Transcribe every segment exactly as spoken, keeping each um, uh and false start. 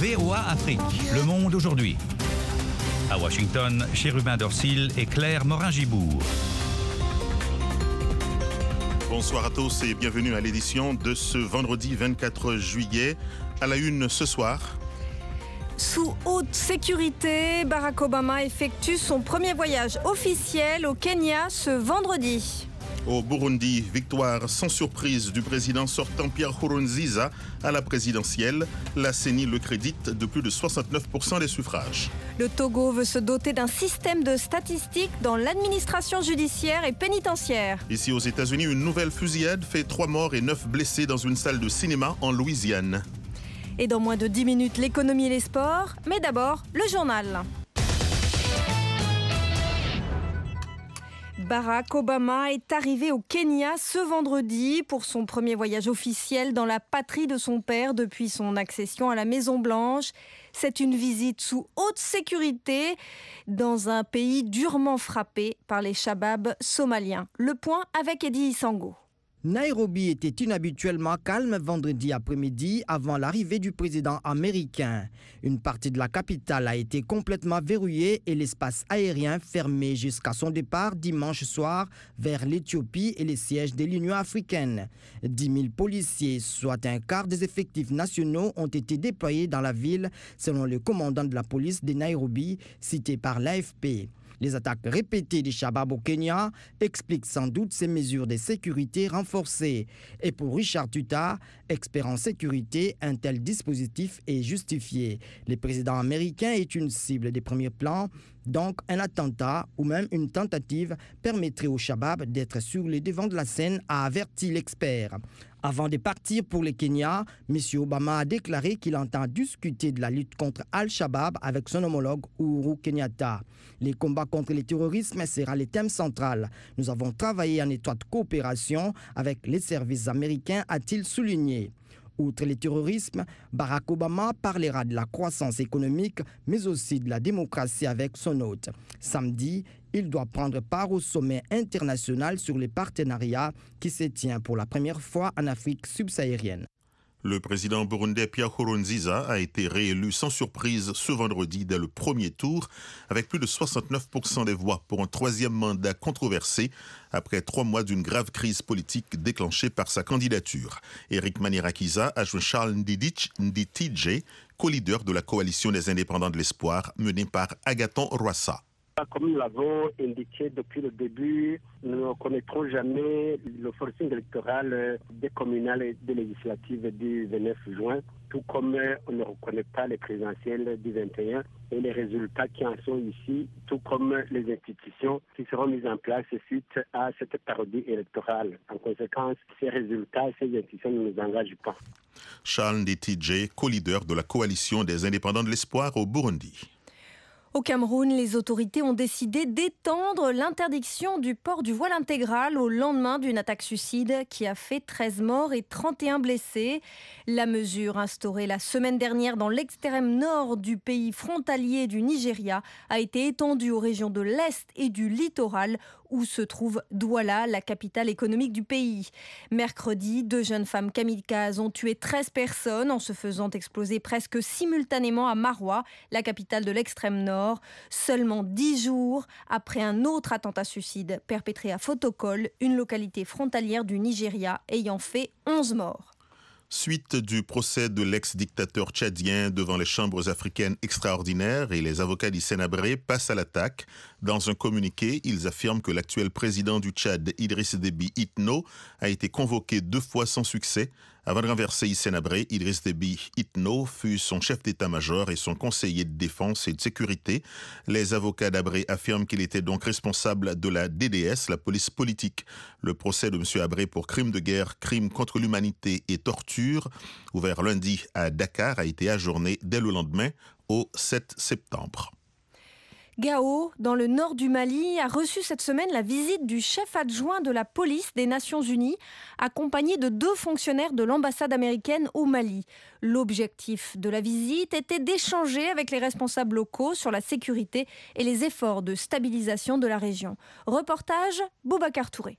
V O A Afrique, Le Monde aujourd'hui. À Washington, Chérubin Dorsil et Claire Morin-Gibourg. Bonsoir à tous et bienvenue à l'édition de ce vendredi vingt-quatre juillet. À la une ce soir. Sous haute sécurité, Barack Obama effectue son premier voyage officiel au Kenya ce vendredi. Au Burundi, victoire sans surprise du président sortant Pierre Nkurunziza à la présidentielle. La C E N I le crédite de plus de soixante-neuf pour cent des suffrages. Le Togo veut se doter d'un système de statistiques dans l'administration judiciaire et pénitentiaire. Ici aux États-Unis, une nouvelle fusillade fait trois morts et neuf blessés dans une salle de cinéma en Louisiane. Et dans moins de dix minutes, l'économie et les sports. Mais d'abord, le journal. Barack Obama est arrivé au Kenya ce vendredi pour son premier voyage officiel dans la patrie de son père depuis son accession à la Maison-Blanche. C'est une visite sous haute sécurité dans un pays durement frappé par les Shabab somaliens. Le point avec Eddie Isango. Nairobi était inhabituellement calme vendredi après-midi avant l'arrivée du président américain. Une partie de la capitale a été complètement verrouillée et l'espace aérien fermé jusqu'à son départ dimanche soir vers l'Éthiopie et les sièges de l'Union africaine. dix mille policiers, soit un quart des effectifs nationaux, ont été déployés dans la ville, selon le commandant de la police de Nairobi, cité par l'A F P. Les attaques répétées des Shabab au Kenya expliquent sans doute ces mesures de sécurité renforcées. Et pour Richard Tuta, expert en sécurité, un tel dispositif est justifié. Le président américain est une cible des premiers plans, donc un attentat ou même une tentative permettrait aux Shabab d'être sur le devant de la scène, a averti l'expert. Avant de partir pour le Kenya, M. Obama a déclaré qu'il entend discuter de la lutte contre Al-Shabaab avec son homologue Uhuru Kenyatta. Les combats contre le terrorisme sera le thème central. Nous avons travaillé en étroite coopération avec les services américains, a-t-il souligné. Outre le terrorisme, Barack Obama parlera de la croissance économique, mais aussi de la démocratie avec son hôte. Samedi, il doit prendre part au sommet international sur les partenariats qui se tient pour la première fois en Afrique subsaharienne. Le président burundais Pierre Nkurunziza a été réélu sans surprise ce vendredi dès le premier tour, avec plus de soixante-neuf pour cent des voix pour un troisième mandat controversé, après trois mois d'une grave crise politique déclenchée par sa candidature. Eric Manirakiza a joint Charles Nditije, co-leader de la coalition des indépendants de l'espoir, menée par Agathon Rwasa. Comme nous l'avons indiqué depuis le début, nous ne reconnaîtrons jamais le forcing électoral des communales et des législatives du vingt-neuf juin, tout comme on ne reconnaît pas les présidentielles du vingt et un et les résultats qui en sont ici, tout comme les institutions qui seront mises en place suite à cette parodie électorale. En conséquence, ces résultats, ces institutions ne nous engagent pas. Charles Nditije, co-leader de la coalition des indépendants de l'espoir au Burundi. Au Cameroun, les autorités ont décidé d'étendre l'interdiction du port du voile intégral au lendemain d'une attaque suicide qui a fait treize morts et trente et un blessés. La mesure instaurée la semaine dernière dans l'extrême nord du pays frontalier du Nigeria a été étendue aux régions de l'Est et du littoral où se trouve Douala, la capitale économique du pays. Mercredi, deux jeunes femmes kamikazes ont tué treize personnes en se faisant exploser presque simultanément à Maroua, la capitale de l'extrême nord, seulement dix jours après un autre attentat suicide perpétré à Fotokol, une localité frontalière du Nigeria ayant fait onze morts. Suite du procès de l'ex-dictateur tchadien devant les chambres africaines extraordinaires et les avocats d'Hissène Habré passent à l'attaque. Dans un communiqué, ils affirment que l'actuel président du Tchad, Idriss Déby Itno, a été convoqué deux fois sans succès. Avant de renverser Hissène Habré, Idriss Déby Itno fut son chef d'état-major et son conseiller de défense et de sécurité. Les avocats d'Habré affirment qu'il était donc responsable de la D D S, la police politique. Le procès de M. Habré pour crimes de guerre, crimes contre l'humanité et torture, ouvert lundi à Dakar, a été ajourné dès le lendemain, au sept septembre. Gao, dans le nord du Mali, a reçu cette semaine la visite du chef adjoint de la police des Nations Unies, accompagné de deux fonctionnaires de l'ambassade américaine au Mali. L'objectif de la visite était d'échanger avec les responsables locaux sur la sécurité et les efforts de stabilisation de la région. Reportage, Boubacar Touré.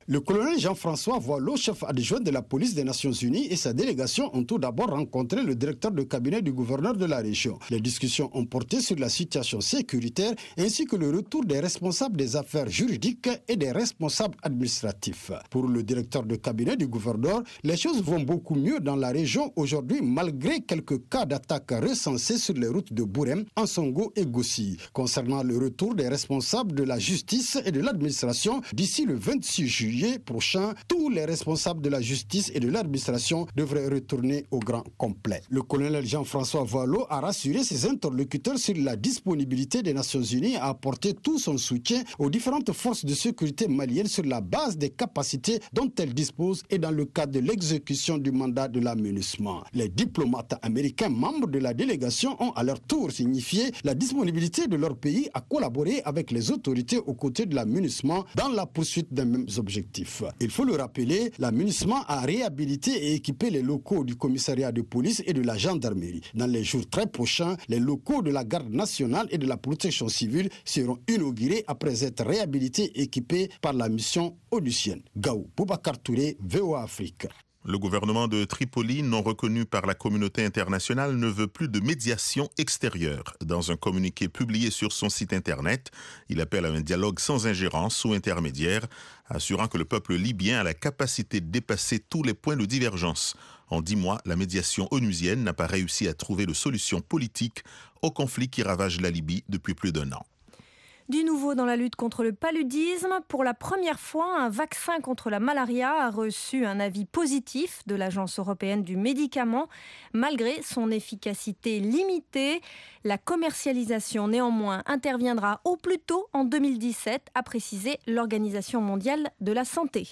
Le colonel Jean-François Voileau, chef adjoint de la police des Nations Unies, et sa délégation ont tout d'abord rencontré le directeur de cabinet du gouverneur de la région. Les discussions ont porté sur la situation sécuritaire ainsi que le retour des responsables des affaires juridiques et des responsables administratifs. Pour le directeur de cabinet du gouverneur, les choses vont beaucoup mieux dans la région aujourd'hui malgré quelques cas d'attaques recensés sur les routes de Bourem, Ansongo et Gossi. Concernant le retour des responsables de la justice et de l'administration, d'ici le vingt-six juillet prochain, tous les responsables de la justice et de l'administration devraient retourner au grand complet. Le colonel Jean-François Voileau a rassuré ses interlocuteurs sur la disponibilité des Nations Unies à apporter tout son soutien aux différentes forces de sécurité maliennes sur la base des capacités dont elles disposent et dans le cadre de l'exécution du mandat de la MINUSMA. Les diplomates américains membres de la délégation ont à leur tour signifié la disponibilité de leur pays à collaborer avec les autorités aux côtés de la MINUSMA dans la poursuite des mêmes objectifs. Il faut le rappeler, la MINUSMA a réhabilité et équipé les locaux du commissariat de police et de la gendarmerie. Dans les jours très prochains, les locaux de la garde nationale et de la protection civile seront inaugurés après être réhabilités et équipés par la mission onusienne. Gao Boubacar Touré, V O A Afrique. Le gouvernement de Tripoli, non reconnu par la communauté internationale, ne veut plus de médiation extérieure. Dans un communiqué publié sur son site internet, il appelle à un dialogue sans ingérence ou intermédiaire, assurant que le peuple libyen a la capacité de dépasser tous les points de divergence. En dix mois, la médiation onusienne n'a pas réussi à trouver de solution politique au conflit qui ravage la Libye depuis plus d'un an. Du nouveau dans la lutte contre le paludisme, pour la première fois, un vaccin contre la malaria a reçu un avis positif de l'Agence européenne du médicament, malgré son efficacité limitée. La commercialisation, néanmoins, interviendra au plus tôt en deux mille dix-sept, a précisé l'Organisation mondiale de la santé.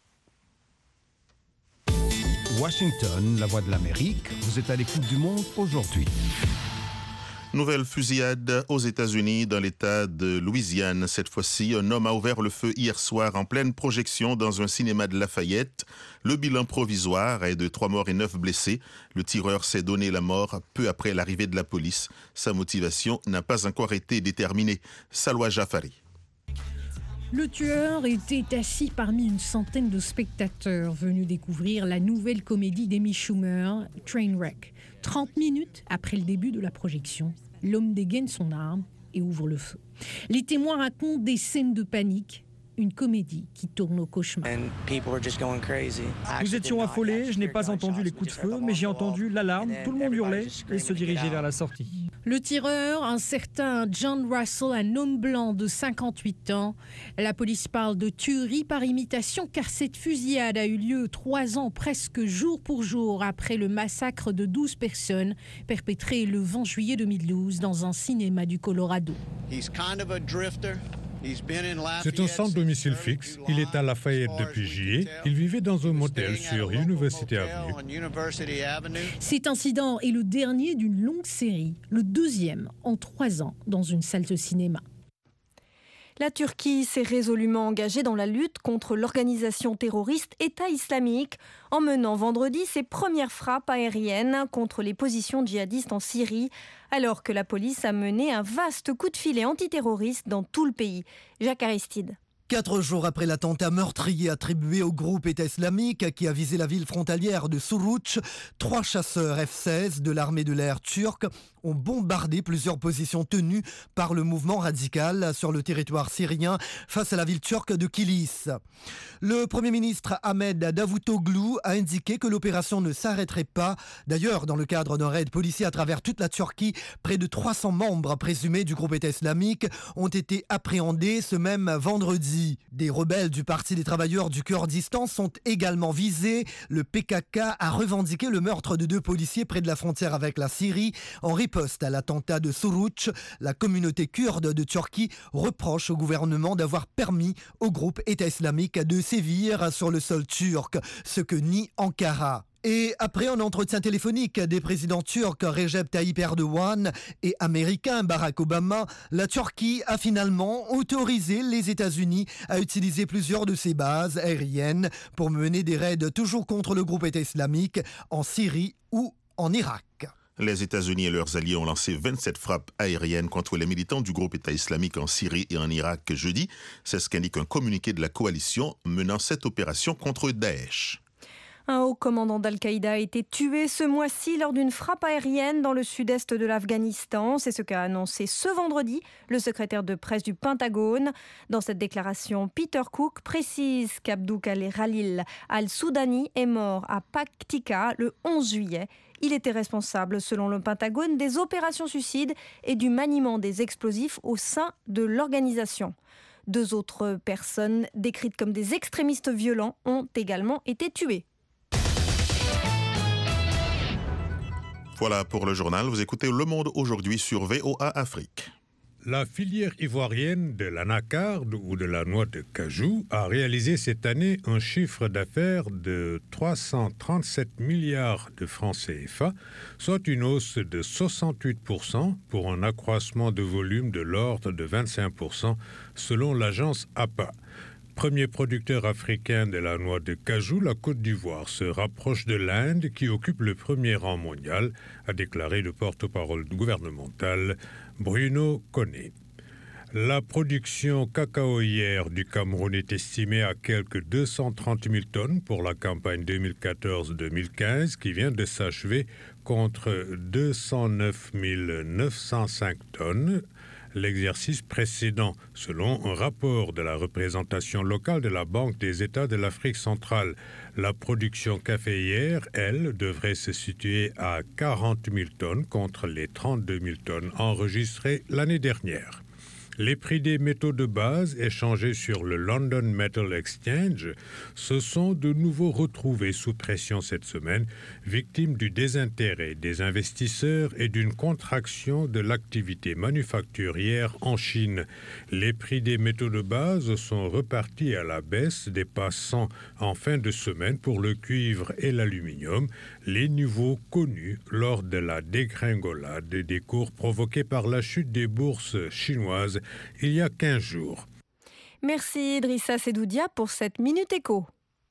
Washington, la voix de l'Amérique, vous êtes à l'écoute du monde aujourd'hui. Nouvelle fusillade aux États-Unis dans l'État de Louisiane. Cette fois-ci, un homme a ouvert le feu hier soir en pleine projection dans un cinéma de Lafayette. Le bilan provisoire est de trois morts et neuf blessés. Le tireur s'est donné la mort peu après l'arrivée de la police. Sa motivation n'a pas encore été déterminée. Salwa Jafari. Le tueur était assis parmi une centaine de spectateurs venus découvrir la nouvelle comédie d'Amy Schumer, Trainwreck. trente minutes après le début de la projection, l'homme dégaine son arme et ouvre le feu. Les témoins racontent des scènes de panique, une comédie qui tourne au cauchemar. Nous étions affolés, je n'ai pas entendu les coups de feu, mais j'ai entendu l'alarme, tout le monde hurlait et se dirigeait vers la sortie. Le tireur, un certain John Russell, un homme blanc de cinquante-huit ans. La police parle de tuerie par imitation car cette fusillade a eu lieu trois ans presque jour pour jour après le massacre de douze personnes perpétré le vingt juillet deux mille douze dans un cinéma du Colorado. C'est un sans domicile fixe. Il est à Lafayette depuis juillet. Il vivait dans un motel sur University Avenue. Cet incident est le dernier d'une longue série, le deuxième en trois ans dans une salle de cinéma. La Turquie s'est résolument engagée dans la lutte contre l'organisation terroriste État islamique en menant vendredi ses premières frappes aériennes contre les positions djihadistes en Syrie, alors que la police a mené un vaste coup de filet antiterroriste dans tout le pays. Jacques Aristide. Quatre jours après l'attentat meurtrier attribué au groupe État islamique qui a visé la ville frontalière de Suruç, trois chasseurs F seize de l'armée de l'air turque ont bombardé plusieurs positions tenues par le mouvement radical sur le territoire syrien face à la ville turque de Kilis. Le Premier ministre Ahmed Davutoglu a indiqué que l'opération ne s'arrêterait pas. D'ailleurs, dans le cadre d'un raid policier à travers toute la Turquie, près de trois cents membres présumés du groupe État islamique ont été appréhendés ce même vendredi. Des rebelles du Parti des travailleurs du Kurdistan sont également visés. Le P K K a revendiqué le meurtre de deux policiers près de la frontière avec la Syrie. En riposte à l'attentat de Suruç, la communauté kurde de Turquie reproche au gouvernement d'avoir permis au groupe État islamique de sévir sur le sol turc, ce que nie Ankara. Et après un entretien téléphonique des présidents turcs Recep Tayyip Erdogan et américain Barack Obama, la Turquie a finalement autorisé les États-Unis à utiliser plusieurs de ses bases aériennes pour mener des raids toujours contre le groupe État islamique en Syrie ou en Irak. Les États-Unis et leurs alliés ont lancé vingt-sept frappes aériennes contre les militants du groupe État islamique en Syrie et en Irak jeudi. C'est ce qu'indique un communiqué de la coalition menant cette opération contre Daesh. Un haut commandant d'Al-Qaïda a été tué ce mois-ci lors d'une frappe aérienne dans le sud-est de l'Afghanistan. C'est ce qu'a annoncé ce vendredi le secrétaire de presse du Pentagone. Dans cette déclaration, Peter Cook précise qu'Abdou Khalil al-Soudani est mort à Paktika le onze juillet. Il était responsable, selon le Pentagone, des opérations suicides et du maniement des explosifs au sein de l'organisation. Deux autres personnes décrites comme des extrémistes violents ont également été tuées. Voilà pour le journal. Vous écoutez Le Monde aujourd'hui sur V O A Afrique. La filière ivoirienne de l'anacarde ou de la noix de cajou a réalisé cette année un chiffre d'affaires de trois cent trente-sept milliards de francs C F A, soit une hausse de soixante-huit pour cent pour un accroissement de volume de l'ordre de vingt-cinq pour cent selon l'agence A P A. Premier producteur africain de la noix de cajou, la Côte d'Ivoire se rapproche de l'Inde qui occupe le premier rang mondial, a déclaré le porte-parole gouvernemental Bruno Koné. La production cacaoyère du Cameroun est estimée à quelques deux cent trente mille tonnes pour la campagne deux mille quatorze deux mille quinze qui vient de s'achever contre deux cent neuf mille neuf cent cinq tonnes l'exercice précédent, selon un rapport de la représentation locale de la Banque des États de l'Afrique centrale. La production caféière, elle, devrait se situer à quarante mille tonnes contre les trente-deux mille tonnes enregistrées l'année dernière. Les prix des métaux de base échangés sur le London Metal Exchange se sont de nouveau retrouvés sous pression cette semaine, victimes du désintérêt des investisseurs et d'une contraction de l'activité manufacturière en Chine. Les prix des métaux de base sont repartis à la baisse, dépassant en fin de semaine pour le cuivre et l'aluminium les niveaux connus lors de la dégringolade des cours provoquée par la chute des bourses chinoises il y a quinze jours. Merci Idrissa Sedoudia pour cette Minute Éco.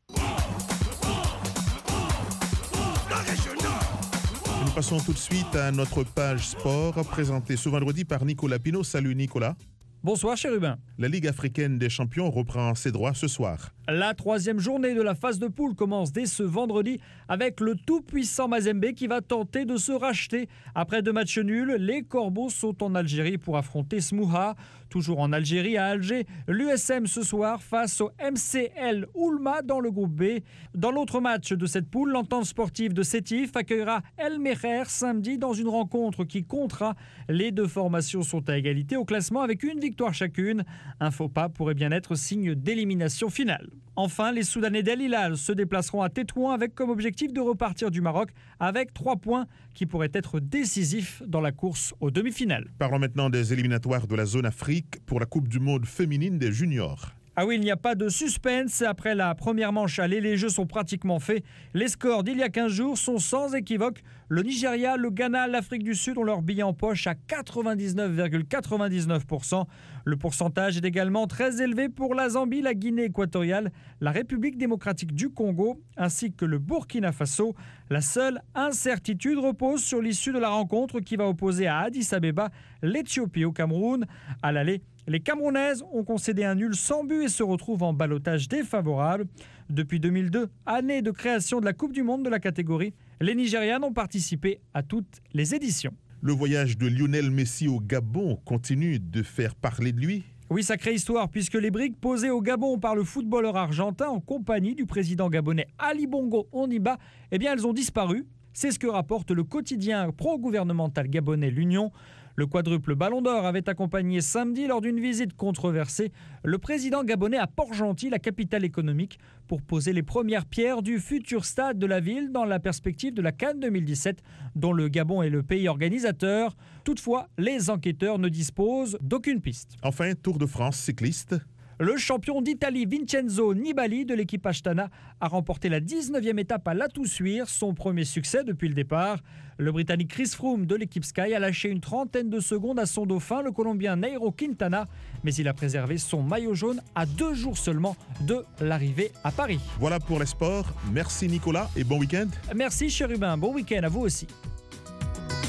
Nous passons tout de suite à notre page sport, présentée ce vendredi par Nicolas Pinault. Salut Nicolas. Bonsoir Chérubin. La Ligue africaine des champions reprend ses droits ce soir. La troisième journée de la phase de poule commence dès ce vendredi avec le tout-puissant Mazembe qui va tenter de se racheter. Après deux matchs nuls, les Corbeaux sont en Algérie pour affronter Smouha. Toujours en Algérie, à Alger, l'U S M ce soir face au M C L Oulma dans le groupe B. Dans l'autre match de cette poule, l'entente sportive de Sétif accueillera El Meher samedi dans une rencontre qui comptera. Les deux formations sont à égalité au classement avec une victoire chacune. Un faux pas pourrait bien être signe d'élimination finale. Enfin, les Soudanais d'El Hilal se déplaceront à Tétouan avec comme objectif de repartir du Maroc avec trois points qui pourraient être décisifs dans la course aux demi-finales. Parlons maintenant des éliminatoires de la zone Afrique pour la Coupe du Monde féminine des juniors. Ah oui, il n'y a pas de suspense. Après la première manche aller, les jeux sont pratiquement faits. Les scores d'il y a quinze jours sont sans équivoque. Le Nigeria, le Ghana, l'Afrique du Sud ont leur billet en poche à quatre-vingt-dix-neuf virgule quatre-vingt-dix-neuf pour cent. Le pourcentage est également très élevé pour la Zambie, la Guinée équatoriale, la République démocratique du Congo ainsi que le Burkina Faso. La seule incertitude repose sur l'issue de la rencontre qui va opposer à Addis Abeba l'Éthiopie au Cameroun. À l'aller, les Camerounaises ont concédé un nul sans but et se retrouvent en ballottage défavorable. Depuis deux mille deux, année de création de la Coupe du Monde de la catégorie, les Nigérianes ont participé à toutes les éditions. Le voyage de Lionel Messi au Gabon continue de faire parler de lui. Oui, sacrée histoire, puisque les briques posées au Gabon par le footballeur argentin en compagnie du président gabonais Ali Bongo Ondimba, eh bien, elles ont disparu. C'est ce que rapporte le quotidien pro-gouvernemental gabonais L'Union. Le quadruple Ballon d'Or avait accompagné samedi lors d'une visite controversée le président gabonais à Port-Gentil, la capitale économique, pour poser les premières pierres du futur stade de la ville dans la perspective de la CAN deux mille dix-sept, dont le Gabon est le pays organisateur. Toutefois, les enquêteurs ne disposent d'aucune piste. Enfin, Tour de France cycliste. Le champion d'Italie Vincenzo Nibali de l'équipe Astana a remporté la dix-neuvième étape à l'Atoussuire, son premier succès depuis le départ. Le Britannique Chris Froome de l'équipe Sky a lâché une trentaine de secondes à son dauphin, le Colombien Nairo Quintana, mais il a préservé son maillot jaune à deux jours seulement de l'arrivée à Paris. Voilà pour les sports. Merci Nicolas et bon week-end. Merci Chérubin, bon week-end à vous aussi.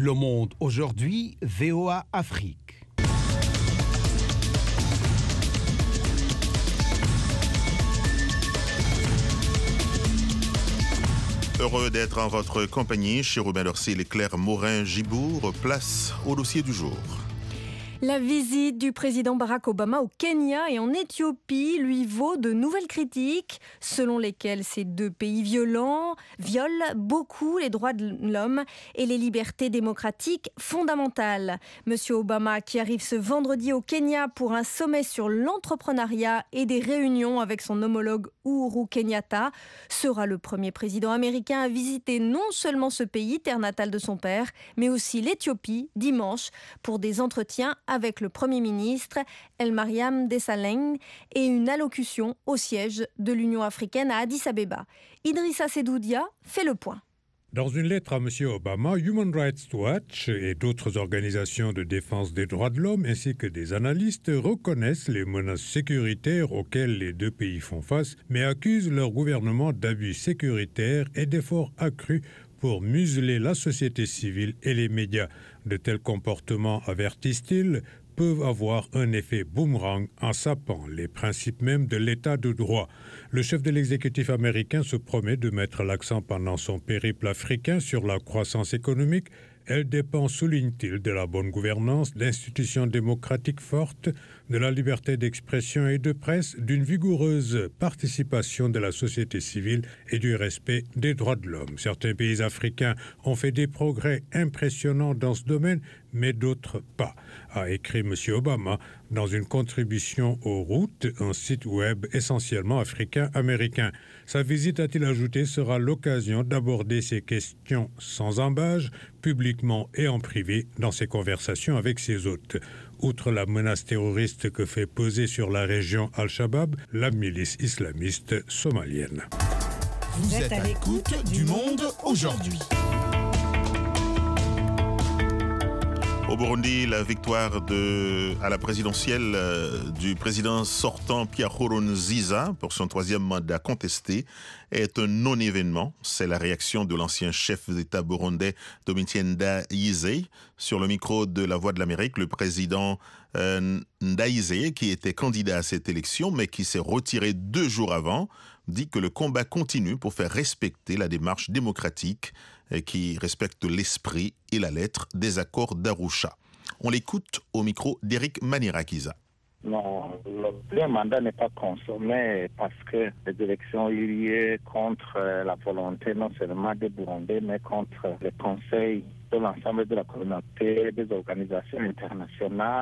Le Monde aujourd'hui, V O A Afrique. Heureux d'être en votre compagnie, Chérubin Dorsil et Claire Morin-Gibour. Place au dossier du jour. La visite du président Barack Obama au Kenya et en Éthiopie lui vaut de nouvelles critiques, selon lesquelles ces deux pays violents violent beaucoup les droits de l'homme et les libertés démocratiques fondamentales. Monsieur Obama, qui arrive ce vendredi au Kenya pour un sommet sur l'entrepreneuriat et des réunions avec son homologue Uhuru Kenyatta, sera le premier président américain à visiter non seulement ce pays, terre natale de son père, mais aussi l'Éthiopie dimanche pour des entretiens avec le Premier ministre El Mariam Desalegn et une allocution au siège de l'Union africaine à Addis Abeba. Idrissa Sedoudia fait le point. Dans une lettre à M. Obama, Human Rights Watch et d'autres organisations de défense des droits de l'homme ainsi que des analystes reconnaissent les menaces sécuritaires auxquelles les deux pays font face, mais accusent leur gouvernement d'abus sécuritaires et d'efforts accrus pour museler la société civile et les médias. De tels comportements, avertissent-ils, peuvent avoir un effet boomerang en sapant les principes mêmes de l'état de droit. Le chef de l'exécutif américain se promet de mettre l'accent pendant son périple africain sur la croissance économique. Elle dépend, souligne-t-il, de la bonne gouvernance, d'institutions démocratiques fortes, de la liberté d'expression et de presse, d'une vigoureuse participation de la société civile et du respect des droits de l'homme. Certains pays africains ont fait des progrès impressionnants dans ce domaine, mais d'autres pas, a écrit M. Obama dans une contribution aux Routes, un site web essentiellement africain-américain. Sa visite, a-t-il ajouté, sera l'occasion d'aborder ces questions sans embâge, publiquement et en privé, dans ses conversations avec ses hôtes. Outre la menace terroriste que fait peser sur la région Al-Shabaab, la milice islamiste somalienne. Vous êtes à l'écoute du Monde aujourd'hui. Au Burundi, la victoire de, à la présidentielle euh, du président sortant Pierre Nkurunziza pour son troisième mandat contesté est un non-événement. C'est la réaction de l'ancien chef d'État burundais Domitien Ndayizeye. Sur le micro de La Voix de l'Amérique, le président euh, Ndayizeye, qui était candidat à cette élection mais qui s'est retiré deux jours avant, dit que le combat continue pour faire respecter la démarche démocratique qui respecte l'esprit et la lettre des accords d'Arusha. On l'écoute au micro d'Éric Manirakiza. Non, le premier mandat n'est pas consommé parce que les élections ont eu lieu contre la volonté non seulement des Burundais, mais contre le conseil de l'ensemble de la communauté, des organisations internationales,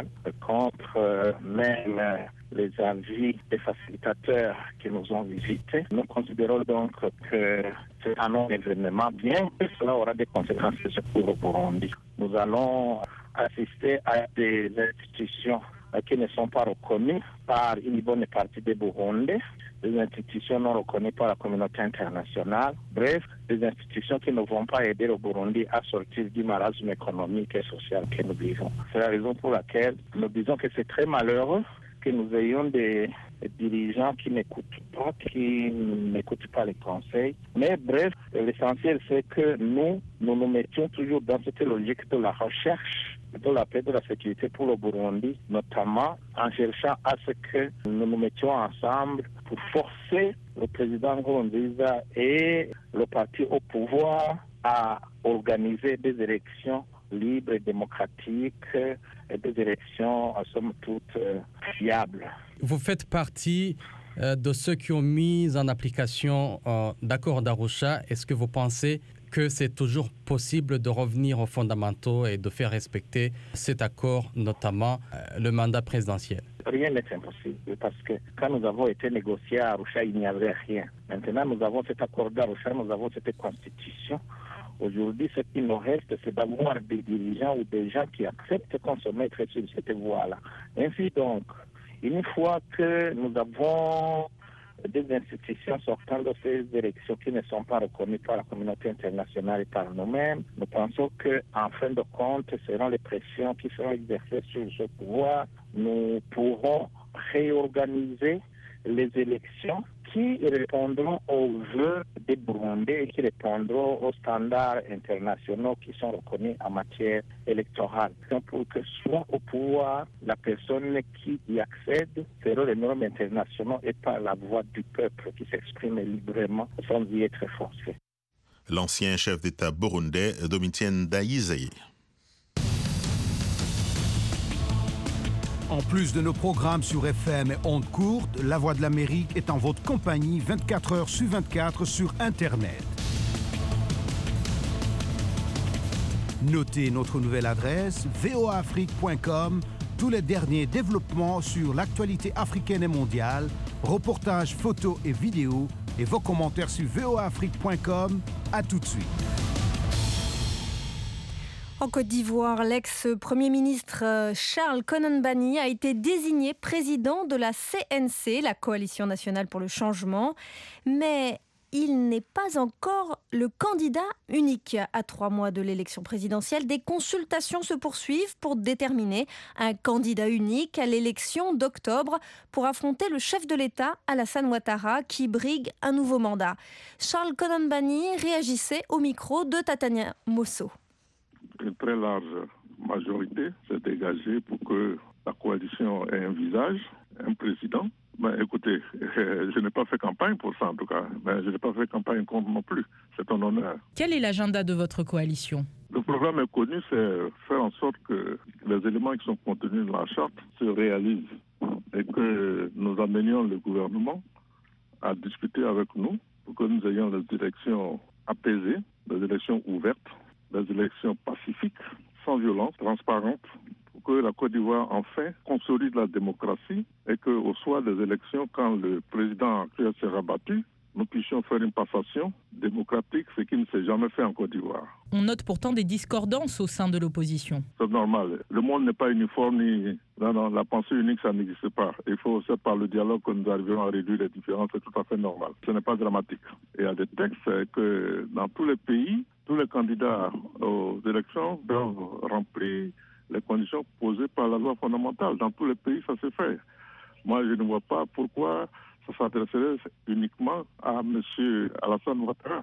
contre même les avis des facilitateurs qui nous ont visités. Nous considérons donc que c'est un non-événement, bien que cela aura des conséquences pour le Burundi. Nous allons assister à des institutions qui ne sont pas reconnues par une bonne partie des Burundais, des institutions non reconnues par la communauté internationale, bref, des institutions qui ne vont pas aider le Burundi à sortir du marasme économique et social que nous vivons. C'est la raison pour laquelle nous disons que c'est très malheureux que nous ayons des dirigeants qui n'écoutent pas, qui n'écoutent pas les conseils. Mais bref, l'essentiel c'est que nous, nous nous mettions toujours dans cette logique de la recherche de la paix, de la sécurité pour le Burundi, notamment en cherchant à ce que nous nous mettions ensemble pour forcer le président Nkurunziza et le parti au pouvoir à organiser des élections libres et démocratiques, et des élections, en somme toute, euh, fiables. Vous faites partie euh, de ceux qui ont mis en application euh, l'accord d'Arusha. Est-ce que vous pensez que c'est toujours possible de revenir aux fondamentaux et de faire respecter cet accord, notamment euh, le mandat présidentiel? Rien n'est impossible parce que quand nous avons été négociés à Arusha, il n'y avait rien. Maintenant, nous avons cet accord d'Arusha, nous avons cette constitution. Aujourd'hui, ce qui nous reste, c'est d'avoir des dirigeants ou des gens qui acceptent qu'on se mette sur cette voie-là. Ainsi donc, une fois que nous avons des institutions sortant de ces élections qui ne sont pas reconnues par la communauté internationale et par nous-mêmes, nous pensons qu'en fin de compte, ce seront les pressions qui seront exercées sur ce pouvoir. Nous pourrons réorganiser les élections qui répondront aux vœux des Burundais et qui répondront aux standards internationaux qui sont reconnus en matière électorale. Donc, pour que soit au pouvoir la personne qui y accède selon les normes internationales et par la voix du peuple qui s'exprime librement sans y être forcé. L'ancien chef d'État burundais, Domitien Ndayizeye. En plus de nos programmes sur F M et ondes courtes, La Voix de l'Amérique est en votre compagnie vingt-quatre heures sur vingt-quatre sur Internet. Notez notre nouvelle adresse v o a afrique point com, tous les derniers développements sur l'actualité africaine et mondiale, reportages, photos et vidéos, et vos commentaires sur v o a afrique point com. À tout de suite. En Côte d'Ivoire, l'ex-premier ministre Charles Konan-Banny a été désigné président de la C N C, la Coalition nationale pour le changement. Mais il n'est pas encore le candidat unique. À trois mois de l'élection présidentielle, des consultations se poursuivent pour déterminer un candidat unique à l'élection d'octobre pour affronter le chef de l'État, Alassane Ouattara, qui brigue un nouveau mandat. Charles Konan-Banny réagissait au micro de Tatania Mosso. Une très large majorité s'est dégagée pour que la coalition ait un visage, un président. Ben, écoutez, je n'ai pas fait campagne pour ça en tout cas, mais je n'ai pas fait campagne contre non plus. C'est un honneur. Quel est l'agenda de votre coalition ? Le programme est connu, c'est faire en sorte que les éléments qui sont contenus dans la charte se réalisent et que nous amenions le gouvernement à discuter avec nous pour que nous ayons des élections apaisées, des élections ouvertes, des élections pacifiques, sans violence, transparentes, pour que la Côte d'Ivoire, enfin, consolide la démocratie et qu'au soir des élections, quand le président actuel sera battu, nous puissions faire une passation démocratique, ce qui ne s'est jamais fait en Côte d'Ivoire. On note pourtant des discordances au sein de l'opposition. C'est normal. Le monde n'est pas uniforme, ni non, non, la pensée unique, ça n'existe pas. Il faut, c'est par le dialogue que nous arriverons à réduire les différences, c'est tout à fait normal. Ce n'est pas dramatique. Il y a des textes que dans tous les pays, tous les candidats aux élections doivent remplir les conditions posées par la loi fondamentale. Dans tous les pays, ça se fait. Moi, je ne vois pas pourquoi ça s'adresserait uniquement à M. Alassane Ouattara.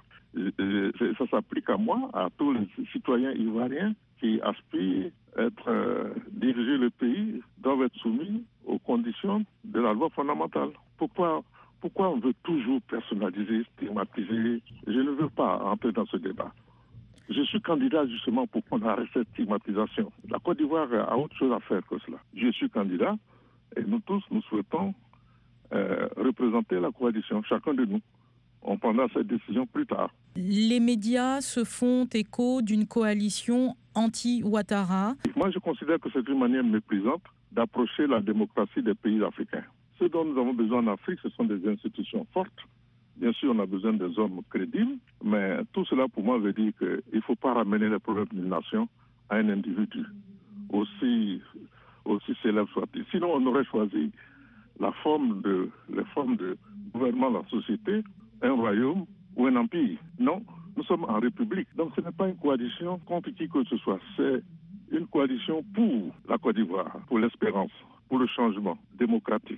Ça s'applique à moi, à tous les citoyens ivoiriens qui aspirent à être, euh, diriger le pays, doivent être soumis aux conditions de la loi fondamentale. Pourquoi, pourquoi on veut toujours personnaliser, stigmatiser ? Je ne veux pas entrer dans ce débat. Je suis candidat justement pour qu'on arrête cette stigmatisation. La Côte d'Ivoire a autre chose à faire que cela. Je suis candidat et nous tous, nous souhaitons euh, représenter la coalition, chacun de nous. On prendra cette décision plus tard. Les médias se font écho d'une coalition anti-Ouattara. Moi, je considère que c'est une manière méprisante d'approcher la démocratie des pays africains. Ce dont nous avons besoin en Afrique, ce sont des institutions fortes. Bien sûr, on a besoin des hommes crédibles, mais tout cela, pour moi, veut dire qu'il ne faut pas ramener les problèmes d'une nation à un individu, aussi, aussi célèbre soit-il. Sinon, on aurait choisi la forme de, les formes de gouvernement de la société, un royaume ou un empire. Non, nous sommes en république. Donc, ce n'est pas une coalition contre qui que ce soit. C'est une coalition pour la Côte d'Ivoire, pour l'espérance, pour le changement démocratique.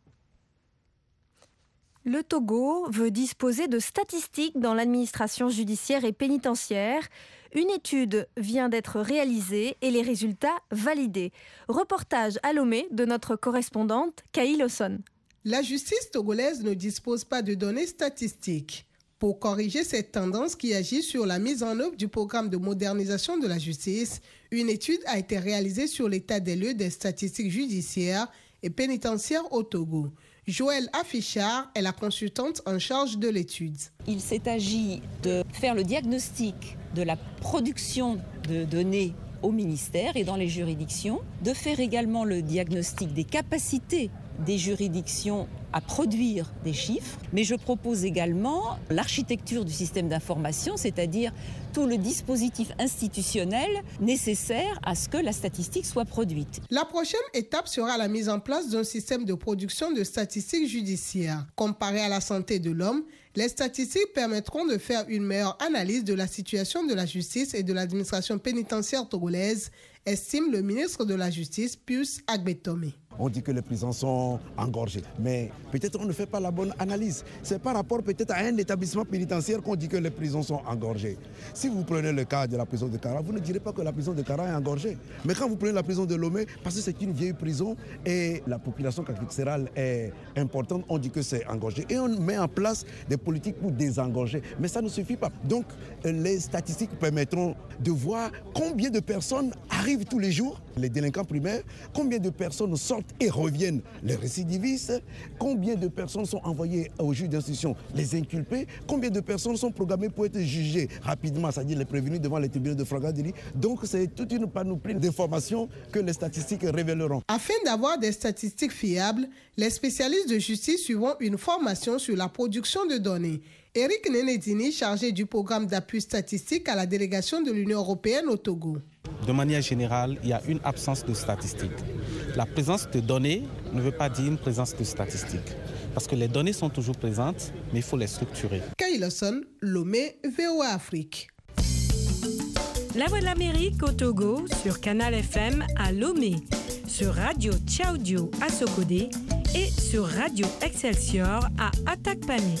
Le Togo veut disposer de statistiques dans l'administration judiciaire et pénitentiaire. Une étude vient d'être réalisée et les résultats validés. Reportage à Lomé de notre correspondante Kaï Lawson. La justice togolaise ne dispose pas de données statistiques. Pour corriger cette tendance qui agit sur la mise en œuvre du programme de modernisation de la justice, une étude a été réalisée sur l'état des lieux des statistiques judiciaires et pénitentiaires au Togo. Joëlle Affichard est la consultante en charge de l'étude. Il s'est agi de faire le diagnostic de la production de données au ministère et dans les juridictions, de faire également le diagnostic des capacités des juridictions à produire des chiffres, mais je propose également l'architecture du système d'information, c'est-à-dire tout le dispositif institutionnel nécessaire à ce que la statistique soit produite. La prochaine étape sera la mise en place d'un système de production de statistiques judiciaires. Comparé à la santé de l'homme, les statistiques permettront de faire une meilleure analyse de la situation de la justice et de l'administration pénitentiaire togolaise, estime le ministre de la Justice, Pius Agbetome. On dit que les prisons sont engorgées, mais peut-être on ne fait pas la bonne analyse. C'est par rapport peut-être à un établissement pénitentiaire qu'on dit que les prisons sont engorgées. Si vous prenez le cas de la prison de Kara, vous ne direz pas que la prison de Kara est engorgée. Mais quand vous prenez la prison de Lomé, parce que c'est une vieille prison et la population carcérale est importante, on dit que c'est engorgé. Et on met en place des politiques pour désengorger. Mais ça ne suffit pas. Donc les statistiques permettront de voir combien de personnes arrivent tous les jours, les délinquants primaires, combien de personnes sortent et reviennent, les récidivistes, combien de personnes sont envoyées au juge d'instruction, les inculpés, combien de personnes sont programmées pour être jugées rapidement, c'est-à-dire les prévenus devant les tribunaux de flagrant délit. Donc c'est toute une panoplie d'informations que les statistiques révéleront. Afin d'avoir des statistiques fiables, les spécialistes de justice suivront une formation sur la production de données. Eric Nenedini, chargé du programme d'appui statistique à la délégation de l'Union européenne au Togo. De manière générale, il y a une absence de statistiques. La présence de données ne veut pas dire une présence de statistiques. Parce que les données sont toujours présentes, mais il faut les structurer. Kailoson, Lomé, V O A Afrique. La Voix de l'Amérique au Togo sur Canal F M à Lomé, sur Radio Tchaoudio à Sokodé et sur Radio Excelsior à Atakpané.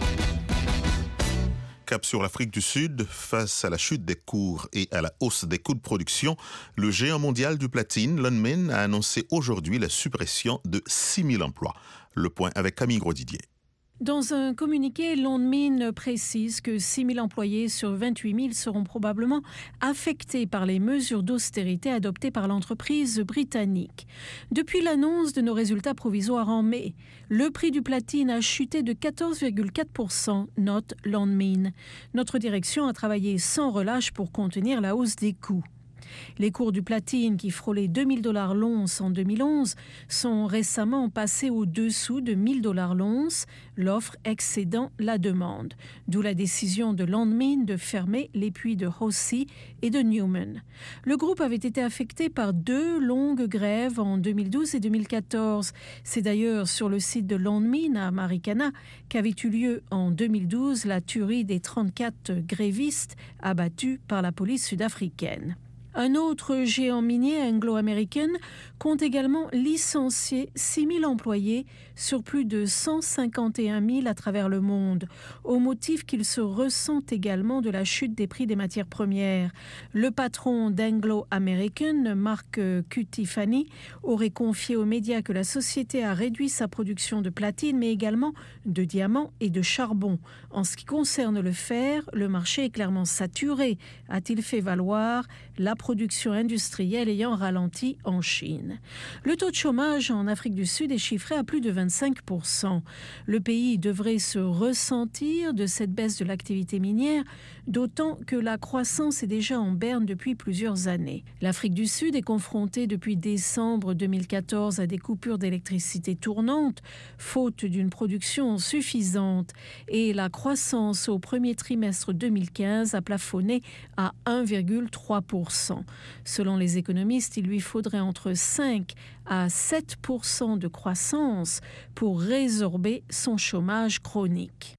Cap sur l'Afrique du Sud, face à la chute des cours et à la hausse des coûts de production, le géant mondial du platine, Lonmin, a annoncé aujourd'hui la suppression de six mille emplois. Le point avec Camille Grosdidier. Dans un communiqué, Lonmin précise que six mille employés sur vingt-huit mille seront probablement affectés par les mesures d'austérité adoptées par l'entreprise britannique. Depuis l'annonce de nos résultats provisoires en mai, le prix du platine a chuté de quatorze virgule quatre pour cent, note Lonmin. Notre direction a travaillé sans relâche pour contenir la hausse des coûts. Les cours du platine, qui frôlaient deux mille dollars l'once en deux mille onze, sont récemment passés au-dessous de mille dollars l'once, l'offre excédant la demande. D'où la décision de Lonmin de fermer les puits de Hossey et de Newman. Le groupe avait été affecté par deux longues grèves en deux mille douze et deux mille quatorze. C'est d'ailleurs sur le site de Lonmin à Marikana qu'avait eu lieu en deux mille douze la tuerie des trente-quatre grévistes abattus par la police sud-africaine. Un autre géant minier anglo-américain compte également licencier six mille employés sur plus de cent cinquante et un mille à travers le monde, au motif qu'il se ressent également de la chute des prix des matières premières. Le patron d'Anglo-American, Mark Cutifani, aurait confié aux médias que la société a réduit sa production de platine, mais également de diamants et de charbon. En ce qui concerne le fer, le marché est clairement saturé, a-t-il fait valoir, la production industrielle ayant ralenti en Chine. Le taux de chômage en Afrique du Sud est chiffré à plus de vingt-cinq pour cent. Le pays devrait se ressentir de cette baisse de l'activité minière, d'autant que la croissance est déjà en berne depuis plusieurs années. L'Afrique du Sud est confrontée depuis décembre deux mille quatorze à des coupures d'électricité tournantes, faute d'une production suffisante, et la croissance au premier trimestre deux mille quinze a plafonné à un virgule trois pour cent. Selon les économistes, il lui faudrait entre cinq à sept pour cent de croissance pour résorber son chômage chronique.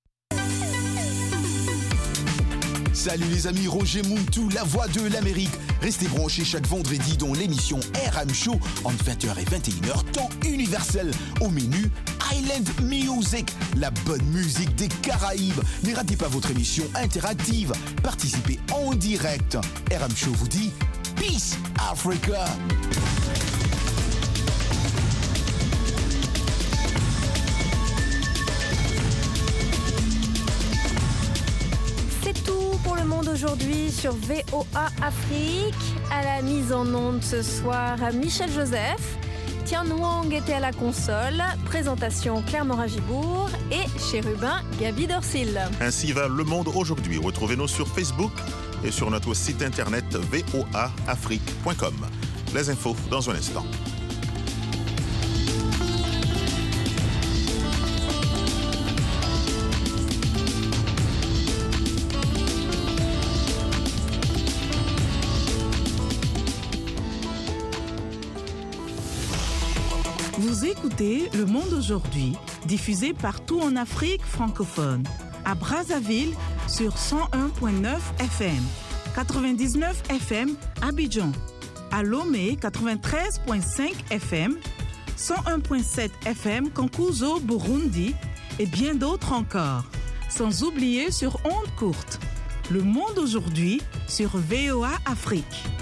Salut les amis, Roger Muntu, la voix de l'Amérique. Restez branchés chaque vendredi dans l'émission R M Show entre vingt heures et vingt et une heures, temps universel. Au menu, Island Music, la bonne musique des Caraïbes. Ne ratez pas votre émission interactive. Participez en direct. R M Show vous dit Peace Africa. C'est tout pour le monde aujourd'hui sur V O A Afrique. À la mise en onde ce soir, Michel Joseph. Tian Wang était à la console. Présentation Claire Morin-Gibourg et Chérubin Gaby Dorsil. Ainsi va le monde aujourd'hui. Retrouvez-nous sur Facebook et sur notre site internet v o a afrique point com. Les infos dans un instant. Vous écoutez Le Monde aujourd'hui, diffusé partout en Afrique francophone. À Brazzaville sur cent un virgule neuf F M, quatre-vingt-dix-neuf F M Abidjan. À Lomé quatre-vingt-treize virgule cinq F M cent un virgule sept F M Cankuzo, Burundi et bien d'autres encore. Sans oublier sur ondes courtes. Le monde aujourd'hui sur V O A Afrique.